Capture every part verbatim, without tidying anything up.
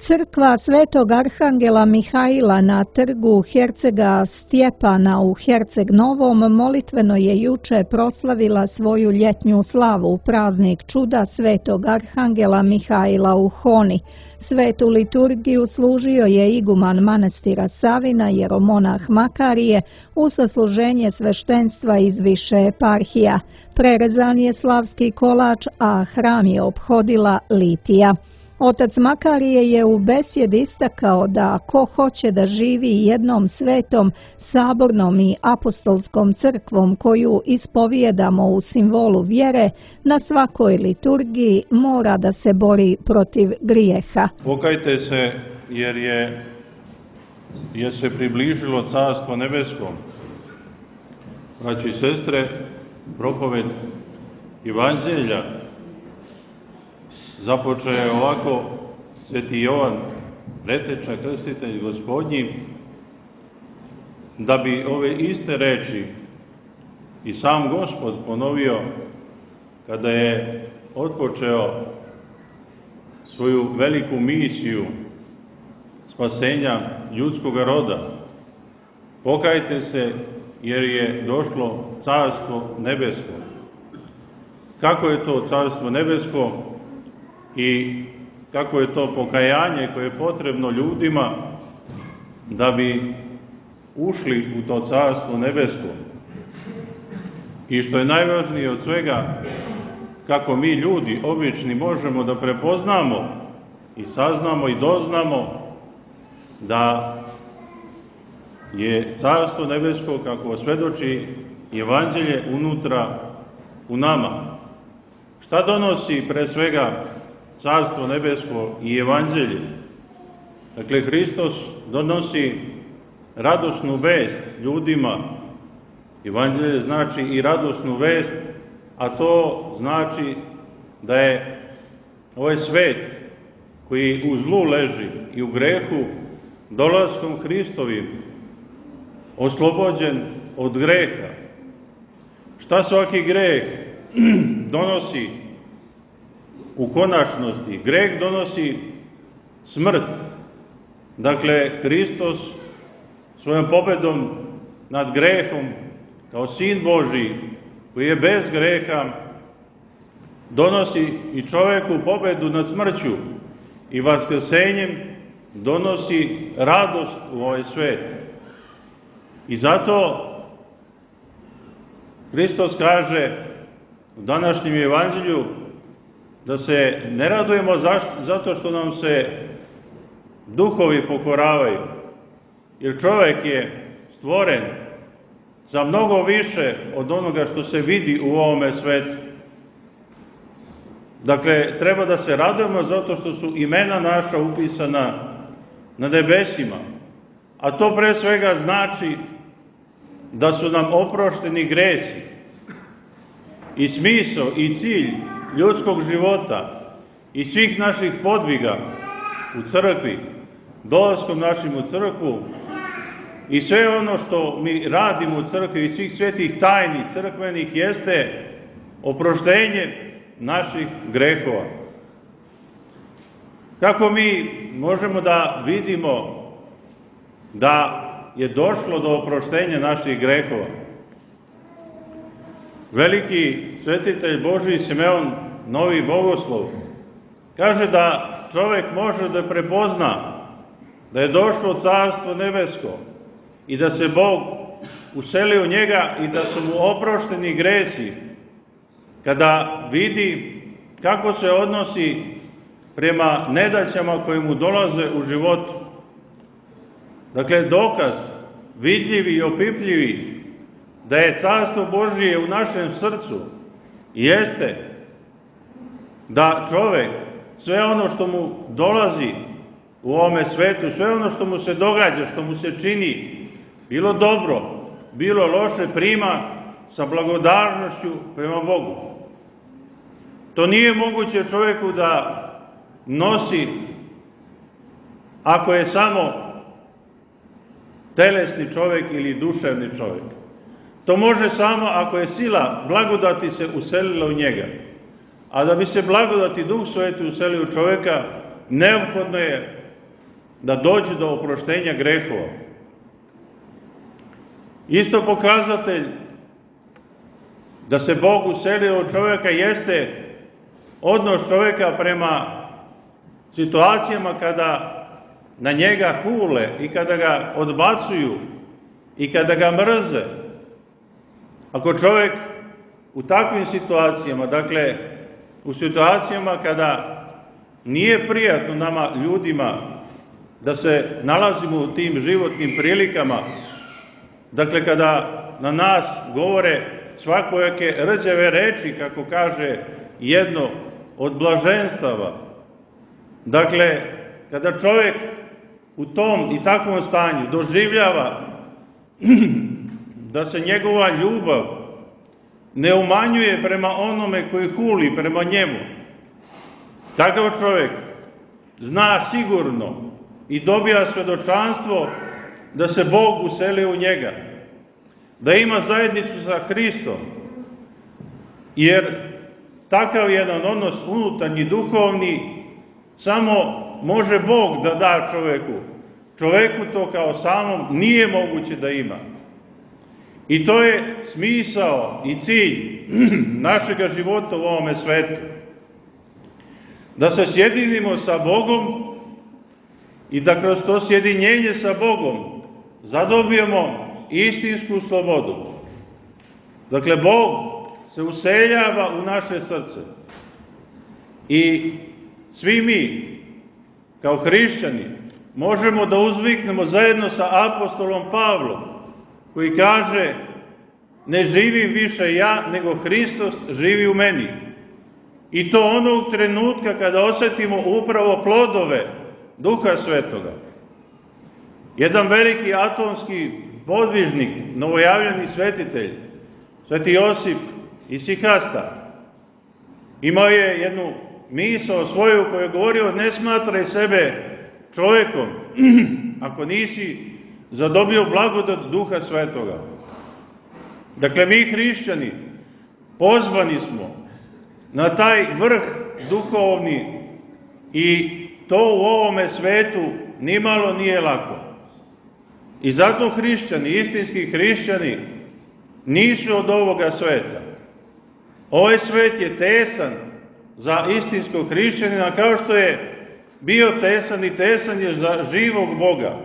Crkva Svetog Arhangela Mihaila na trgu Hercega Stjepana u Herceg Novom molitveno je juče proslavila svoju ljetnju slavu, praznik čuda Svetog Arhangela Mihaila u Honi. Svetu liturgiju služio je iguman manastira Savina, jeromonah Makarije, u sasluženje sveštenstva iz više eparhija. Prerezan je slavski kolač, a hram je ophodila litija. Otac Makarije je u besjedi istakao da ko hoće da živi jednom svetom, sabornom i apostolskom crkvom koju ispovijedamo u simbolu vjere, na svakoj liturgiji mora da se bori protiv grijeha. Pokajte se jer je jer se približilo Carstvo nebesko. Braći i sestre, propoved Evanđelja započeo je ovako Sveti Jovan, preteča krstitelj Gospodnji, da bi ove iste reči i sam Gospod ponovio kada je otpočeo svoju veliku misiju spasenja ljudskog roda. Pokajte se jer je došlo Carstvo nebesko. Kako je to Carstvo nebesko i kako je to pokajanje koje je potrebno ljudima da bi ušli u to Carstvo nebesko? I što je najvažnije od svega, kako mi ljudi obični možemo da prepoznamo i saznamo i doznamo da je Carstvo nebesko, kako svedoči Evanđelje, unutra u nama. Šta donosi pre svega Carstvo nebesko i Evanđelje? Dakle, Hristos donosi radosnu vest ljudima. Evanđelje znači i radosnu vest, a to znači da je ovaj svet koji u zlu leži i u grehu, dolaskom Hristovim oslobođen od greha. Šta svaki greh donosi u konačnosti? Greh donosi smrt. Dakle, Hristos svojom pobedom nad grehom, kao Sin Božji, koji je bez greha, donosi i čoveku pobedu nad smrću i vaskrsenjem donosi radost u ovaj svet. I zato Hristos kaže u današnjem Evanđelju da se ne radujemo zato što nam se duhovi pokoravaju, jer čovjek je stvoren za mnogo više od onoga što se vidi u ovome svetu. Dakle, treba da se radujemo zato što su imena naša upisana na nebesima, a to pre svega znači da su nam oprošteni gresi i smisao i cilj ljudskog života i svih naših podviga u crkvi, dolaskom našim u crkvu i sve ono što mi radimo u crkvi i svih svetih tajni crkvenih jeste oproštenje naših grehova. Kako mi možemo da vidimo da je došlo do oproštenja naših grehova? Veliki svetitelj Božji Simeon, novi bogoslov, kaže da čovjek može da prepozna da je došlo Carstvo nebesko i da se Bog useli u njega i da su mu oprošteni gresi, kada vidi kako se odnosi prema nedaćama koje mu dolaze u životu. Dakle, dokaz vidljivi i opipljivi da je Carstvo Božije u našem srcu jeste da čovjek sve ono što mu dolazi u ovome svetu, sve ono što mu se događa, što mu se čini, bilo dobro, bilo loše, prima sa blagodarnošću prema Bogu. To nije moguće čovjeku da nosi ako je samo telesni čovjek ili duševni čovjek. To može samo ako je sila blagodati se uselila u njega. A da bi se blagodati Duh Sveti uselio u čovjeka, neophodno je da dođe do oproštenja grehova. Isto pokazatelj da se Bog uselio od čovjeka jeste odnos čovjeka prema situacijama kada na njega hule i kada ga odbacuju i kada ga mrze. Ako čovjek u takvim situacijama, dakle u situacijama kada nije prijatno nama ljudima da se nalazimo u tim životnim prilikama, dakle kada na nas govore svakojake rđave reči, kako kaže jedno od blaženstava, dakle kada čovjek u tom i takvom stanju doživljava da se njegova ljubav ne umanjuje prema onome koji huli prema njemu, takav čovjek zna sigurno i dobija svedočanstvo da se Bog useli u njega, da ima zajednicu sa Hristom, jer takav jedan odnos unutarnji, duhovni, samo može Bog da da čovjeku. Čovjeku to kao samom nije moguće da ima. I to je smisao i cilj našega života u ovome svetu. Da se sjedinimo sa Bogom i da kroz to sjedinjenje sa Bogom zadobijemo istinsku slobodu. Dakle, Bog se useljava u naše srce. I svi mi, kao hrišćani, možemo da uzviknemo zajedno sa apostolom Pavlom, koji kaže: ne živim više ja, nego Hristos živi u meni. I to onog trenutka kada osjetimo upravo plodove Duha Svetoga. Jedan veliki atomski podvižnik, novojavljeni svetitelj, Sveti Josip iz Sihasta, imao je jednu misao svoju koju je govorio: ne smatraj sebe čovjekom ako nisi zadobio blagodat Duha Svetoga. Dakle, mi hrišćani pozvani smo na taj vrh duhovni i to u ovome svetu nimalo nije lako. I zato hrišćani, istinski hrišćani, nisu od ovoga sveta. Ovaj svet je tesan za istinskog hrišćanina, kao što je bio tesan i tesan je za živog Boga.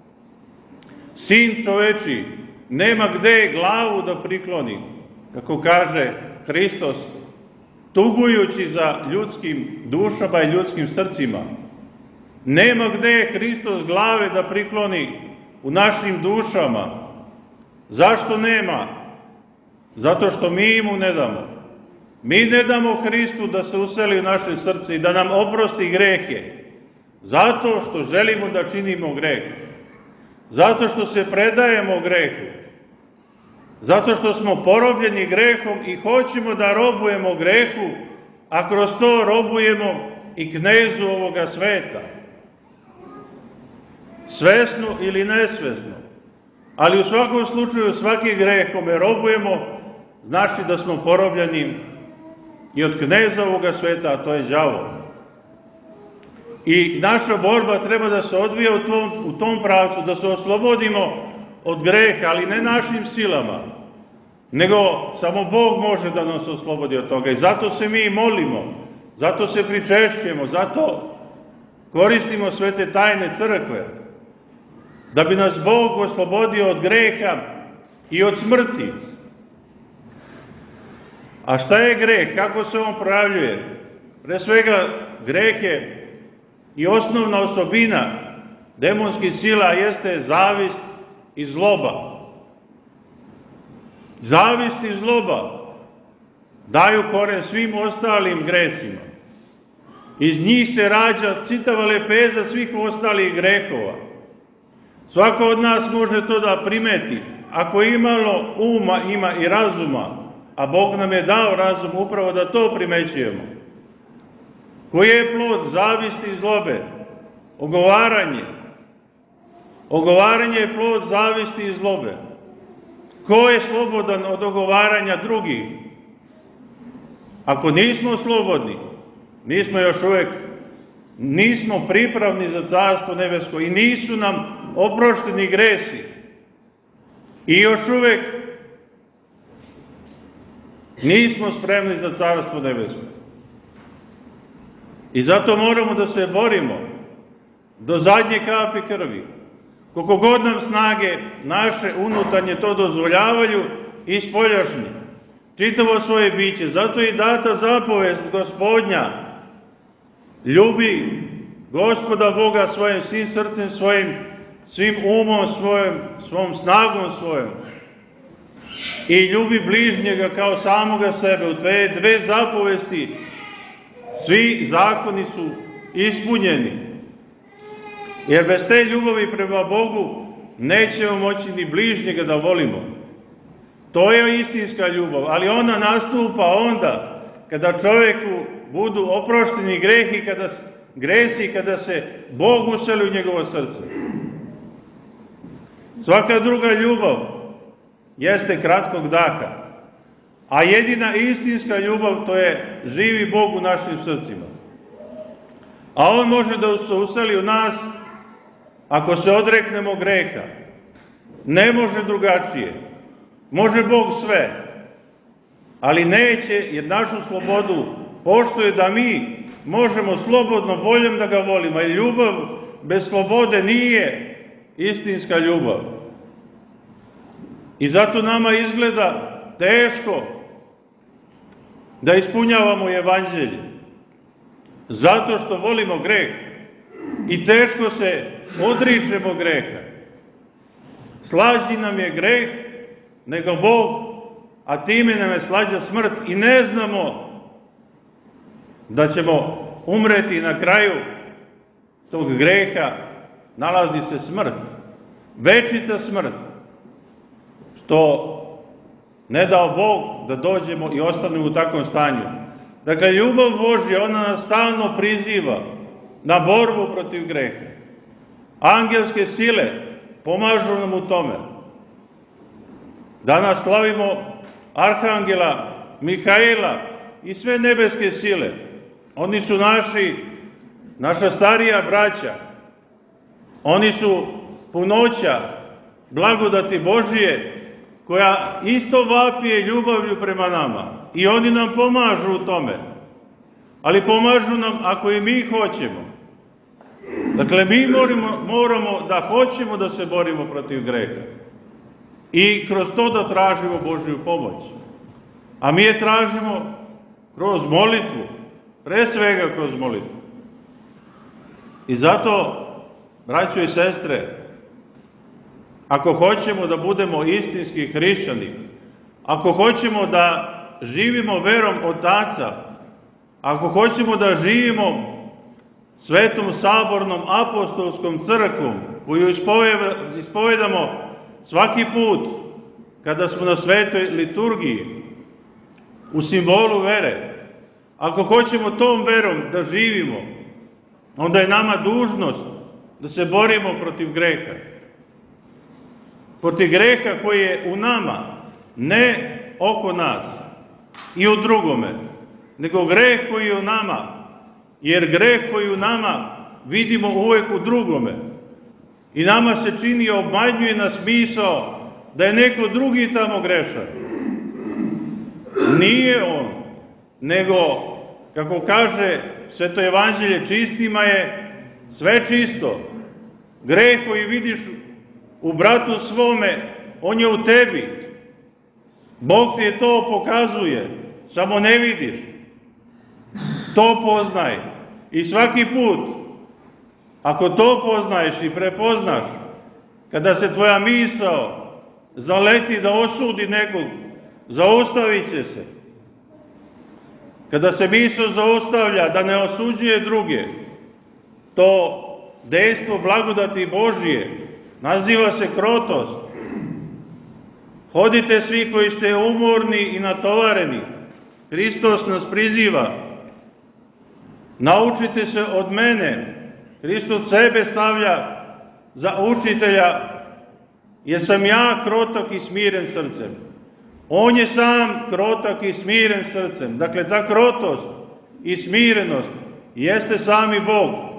Sin čoveči nema gde glavu da prikloni, kako kaže Hristos, tugujući za ljudskim dušama i ljudskim srcima. Nema gde Hristos glave da prikloni u našim dušama. Zašto nema? Zato što mi mu ne damo. Mi ne damo Hristu da se useli u naše srce i da nam oprosti grehe. Zato što želimo da činimo greh. Zato što se predajemo grehu. Zato što smo porobljeni grehom i hoćemo da robujemo grehu, a kroz to robujemo i knezu ovoga sveta. Svesno ili nesvesno. Ali u svakom slučaju svaki greh kome robujemo znači da smo porobljeni i od kneza ovoga sveta, a to je đavo. I naša borba treba da se odvija u tom, u tom pravcu, da se oslobodimo od greha, ali ne našim silama, nego samo Bog može da nas oslobodi od toga. I zato se mi molimo, zato se pričešćujemo, zato koristimo sve te tajne crkve, da bi nas Bog oslobodio od greha i od smrti. A šta je greh? Kako se on projavljuje? Pre svega, greh je i osnovna osobina demonskih sila jeste zavist i zloba. Zavist i zloba daju koren svim ostalim grecima. Iz njih se rađa čitava lepeza svih ostalih grehova. Svako od nas može to da primeti. Ako imalo uma, ima i razuma, a Bog nam je dao razum upravo da to primećujemo. Koji je plod zavisti i zlobe? Ogovaranje. Ogovaranje je plod zavisti i zlobe. Ko je slobodan od ogovaranja drugih? Ako nismo slobodni, nismo još uvek nismo pripravni za carstvo nebesko i nisu nam oprošteni gresi. I još uvek nismo spremni za carstvo nebesko. I zato moramo da se borimo do zadnje kapi krvi. Koliko god nam snage naše unutarnje to dozvoljavaju i spoljašnje. Čitavo svoje biće. Zato je data zapovest Gospodnja. Ljubi Gospoda Boga svojim svim srcem svojim, svim umom svojim, svom snagom svojom. I ljubi bližnjega kao samoga sebe. U te dve zapovesti svi zakoni su ispunjeni. Jer bez te ljubavi prema Bogu nećemo moći ni bližnjega da volimo. To je istinska ljubav, ali ona nastupa onda kada čovjeku budu oprošteni grehi, kada gresi, kada se Bog useli u njegovo srce. Svaka druga ljubav jeste kratkog daha, a jedina istinska ljubav to je živi Bog u našim srcima. A On može da se useli u nas ako se odreknemo greha. Ne može drugačije. Može Bog sve, ali neće, jer našu slobodu poštuje da mi možemo slobodno voljom da ga volimo. I ljubav bez slobode nije istinska ljubav. I zato nama izgleda teško da ispunjavamo evanđelje. Zato što volimo greh i teško se odričemo greha. Slađi nam je greh nego Bog, a time nam je slađa smrt i ne znamo da ćemo umreti na kraju tog greha, nalazi se smrt, večita smrt, što ne dao Bog da dođemo i ostanemo u takvom stanju. Dakle, ljubav Božja, ona nas stalno priziva na borbu protiv greha. Angelske sile pomažu nam u tome. Danas slavimo Arhangela Mihaila i sve nebeske sile. Oni su naši, naša starija braća. Oni su punoća blagodati Božije, koja isto vapije ljubavlju prema nama. I oni nam pomažu u tome. Ali pomažu nam ako i mi hoćemo. Dakle, mi moramo, moramo da hoćemo da se borimo protiv greha. I kroz to da tražimo Božju pomoć. A mi je tražimo kroz molitvu. Pre svega kroz molitvu. I zato, braćo i sestre, ako hoćemo da budemo istinski hrišćani, ako hoćemo da živimo verom Otaca, ako hoćemo da živimo svetom sabornom apostolskom crkvom, koju ispovedamo svaki put kada smo na svetoj liturgiji, u simbolu vere, ako hoćemo tom verom da živimo, onda je nama dužnost da se borimo protiv greha. Protiv greha koji je u nama, ne oko nas i u drugome, nego greh koji je u nama, jer greh koji je u nama vidimo uvek u drugome. I nama se čini, obmanjuje nas misao da je neko drugi tamo grešan. Nije on, nego, kako kaže Sveto evanđelje, čistima je sve čisto. Greh koji vidiš u bratu svome, on je u tebi. Bog ti je to pokazuje, samo ne vidiš. To poznaj. I svaki put, ako to poznaješ i prepoznaš, kada se tvoja misao zaleti da osudi nekog, zaustavit će se. Kada se misao zaustavlja da ne osuđuje druge, to dejstvo blagodati Božije naziva se krotost. Hodite svi koji ste umorni i natovareni. Hristos nas priziva. Naučite se od mene. Hristos sebe stavlja za učitelja, jer sam ja krotak i smiren srcem. On je sam krotak i smiren srcem. Dakle, ta krotost i smirenost jeste sami Bog.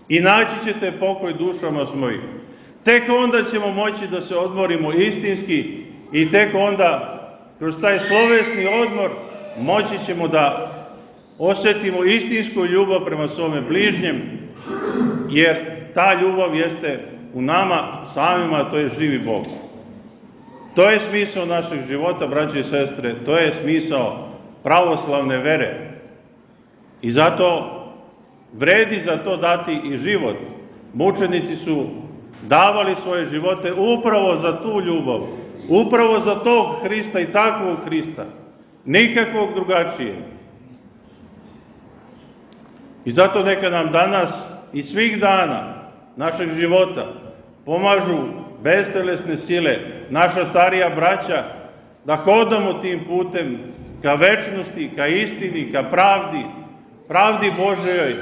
i naći ćete pokoj dušama svojim. Tek onda ćemo moći da se odmorimo istinski i tek onda, kroz taj slovesni odmor, moći ćemo da osjetimo istinsku ljubav prema svome bližnjem, jer ta ljubav jeste u nama samima, to je živi Bog. To je smisao našeg života, braće i sestre, to je smisao pravoslavne vere. I zato vredi za to dati i život. Mučenici su davali svoje živote upravo za tu ljubav, upravo za tog Hrista i takvog Hrista, nikakvog drugačije. I zato neka nam danas i svih dana našeg života pomažu bestelesne sile, naša starija braća, da hodamo tim putem ka večnosti, ka istini, ka pravdi, pravdi Božjoj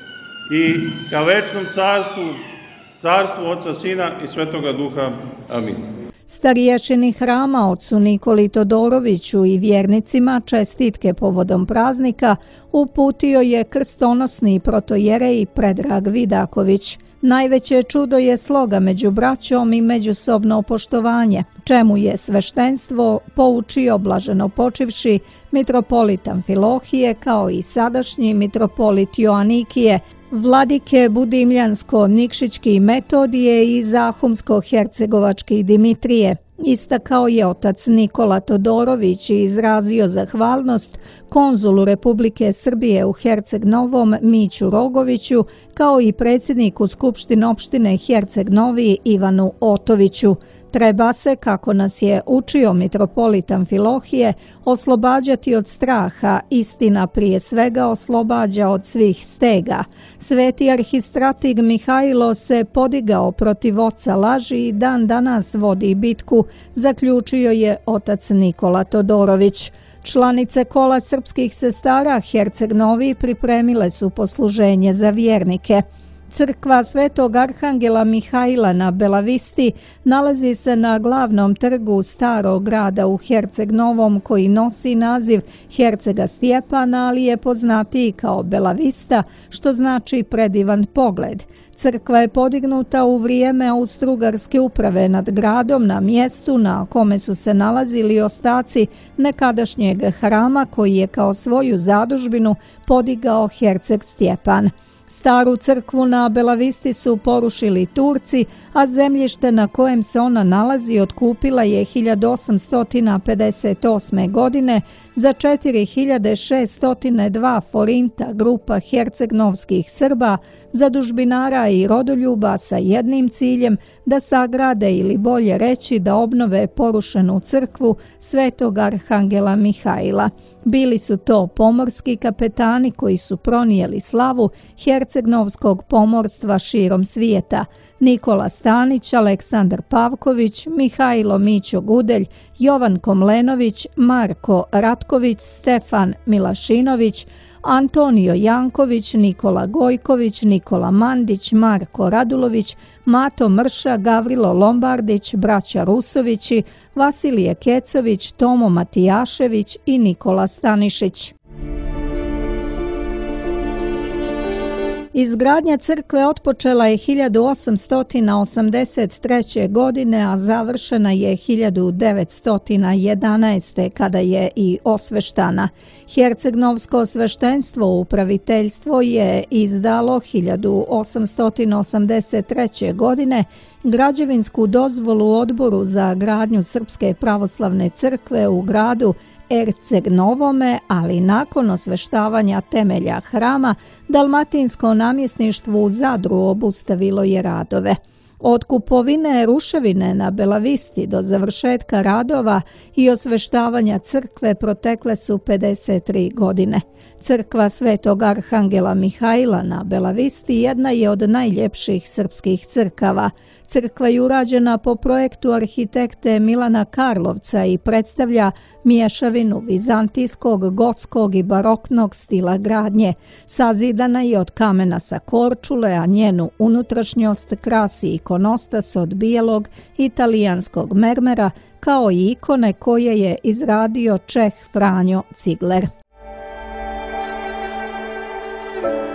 i ka večnom carstvu, carstvu Oca, Sina i Svetoga Duha. Amin. Starješini hrama ocu Nikoli Todoroviću i vjernicima čestitke povodom praznika uputio je krstonosni protojerej Predrag Vidaković. Najveće čudo je sloga među braćom i međusobno poštovanje, čemu je sveštenstvo poučio blaženo počivši mitropolit Amfilohije kao i sadašnji mitropolit Joanikije, vladike Budimljansko-Nikšićki Metodije i Zahumsko-Hercegovački Dimitrije. Istakao je otac Nikola Todorović i izrazio zahvalnost konzulu Republike Srbije u Herceg Novom Miću Rogoviću, kao i predsjedniku Skupštine opštine Herceg Novi Ivanu Otoviću. Treba se, kako nas je učio mitropolit Amfilohije, oslobađati od straha, istina prije svega oslobađa od svih stega. Sveti arhistratig Mihajlo se podigao protiv oca laži i dan danas vodi bitku, zaključio je otac Nikola Todorović. Članice kola srpskih sestara Herceg Novi pripremile su posluženje za vjernike. Crkva Svetog Arhangela Mihajla na Belavisti nalazi se na glavnom trgu starog grada u Herceg Novom, koji nosi naziv Hercega Stjepana, ali je poznatiji kao Belavista, što znači predivan pogled. Crkva je podignuta u vrijeme Austrougarske uprave nad gradom na mjestu na kome su se nalazili ostaci nekadašnjeg hrama koji je kao svoju zadužbinu podigao herceg Stjepan. Staru crkvu na Belavisti su porušili Turci, a zemljište na kojem se ona nalazi otkupila je hiljadu osamsto pedeset osme. godine za četiri hiljade šeststo dva forinta grupa hercegnovskih Srba, zadužbinara i rodoljuba sa jednim ciljem da sagrade ili bolje reći da obnove porušenu crkvu Svetog Arhangela Mihajla. Bili su to pomorski kapetani koji su pronijeli slavu hercegnovskog pomorstva širom svijeta: Nikola Stanić, Aleksandar Pavković, Mihajlo Mićo Gudelj, Jovan Komlenović, Marko Ratković, Stefan Milašinović, Antonio Janković, Nikola Gojković, Nikola Mandić, Marko Radulović, Mato Mrša, Gavrilo Lombardić, braća Rusovići, Vasilije Kecović, Tomo Matijašević i Nikola Stanišić. Izgradnja crkve otpočela je hiljadu osamsto osamdeset treće. godine, a završena je hiljadu devetsto jedanaeste. kada je i osveštana. Hercegnovsko sveštenstvo upraviteljstvo je izdalo hiljadu osamsto osamdeset treće. godine građevinsku dozvolu Odboru za gradnju Srpske pravoslavne crkve u gradu Erceg Novome, ali nakon osveštavanja temelja hrama Dalmatinsko namjesništvo u Zadru obustavilo je radove. Od kupovine ruševine na Belavisti do završetka radova i osveštavanja crkve protekle su pedeset tri godine. Crkva Svetog Arhangela Mihajla na Belavisti jedna je od najljepših srpskih crkava. Crkva je urađena po projektu arhitekte Milana Karlovca i predstavlja miješavinu vizantijskog, gotskog i baroknog stila gradnje. Sazidana je od kamena sa Korčule, a njenu unutrašnjost krasi ikonostas od bijelog italijanskog mermera, kao i ikone koje je izradio Čeh Franjo Cigler.